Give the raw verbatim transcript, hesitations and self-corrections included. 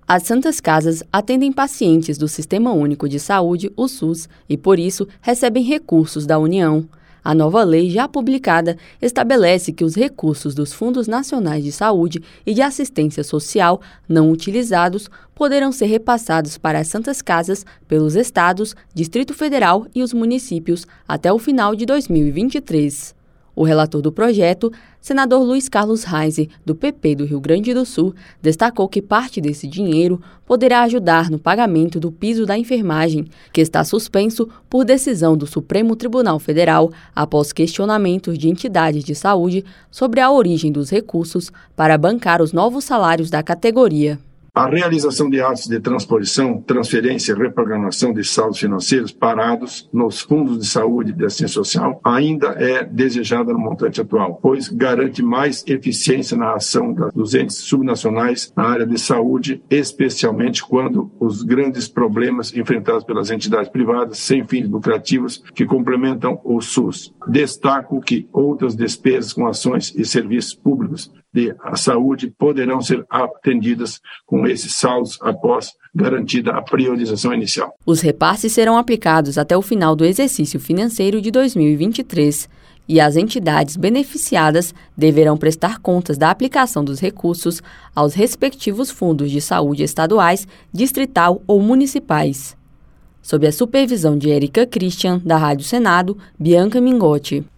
As Santas Casas atendem pacientes do Sistema Único de Saúde, o SUS, e, por isso, recebem recursos da União. A nova lei, já publicada, estabelece que os recursos dos Fundos Nacionais de Saúde e de Assistência Social não utilizados poderão ser repassados para as Santas Casas pelos estados, Distrito Federal e os municípios até o final de dois mil e vinte e três. O relator do projeto, senador Luiz Carlos Reis, do P P do Rio Grande do Sul, destacou que parte desse dinheiro poderá ajudar no pagamento do piso da enfermagem, que está suspenso por decisão do Supremo Tribunal Federal após questionamentos de entidades de saúde sobre a origem dos recursos para bancar os novos salários da categoria. A realização de atos de transposição, transferência e reprogramação de saldos financeiros parados nos fundos de saúde e de assistência social ainda é desejada no montante atual, pois garante mais eficiência na ação dos entes subnacionais na área de saúde, especialmente quando os grandes problemas enfrentados pelas entidades privadas sem fins lucrativos que complementam o SUS. Destaco que outras despesas com ações e serviços públicos de saúde poderão ser atendidas com esses saldos após garantida a priorização inicial. Os repasses serão aplicados até o final do exercício financeiro de dois mil e vinte e três e as entidades beneficiadas deverão prestar contas da aplicação dos recursos aos respectivos fundos de saúde estaduais, distrital ou municipais. Sob a supervisão de Érica Christian, da Rádio Senado, Bianca Mingotti.